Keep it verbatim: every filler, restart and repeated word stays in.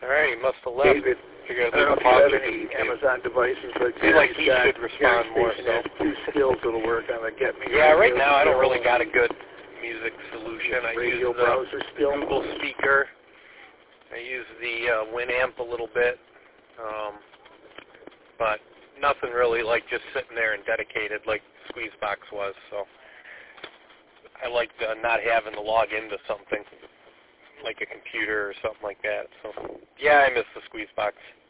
All right, he must have left. David, Figured I don't know if you have any Amazon devices, but I feel like he got, should respond Gary more. Station So. has two skills that'll work on the Get Me. Yeah, right radio now I don't skill, really got a good music solution. I radio use the browser skill. Google Speaker. I use the uh, Winamp a little bit, um, but nothing really like just sitting there and dedicated like Squeezebox was. So I like uh, not having to log into something like a computer or something like that. So yeah, I miss the Squeezebox.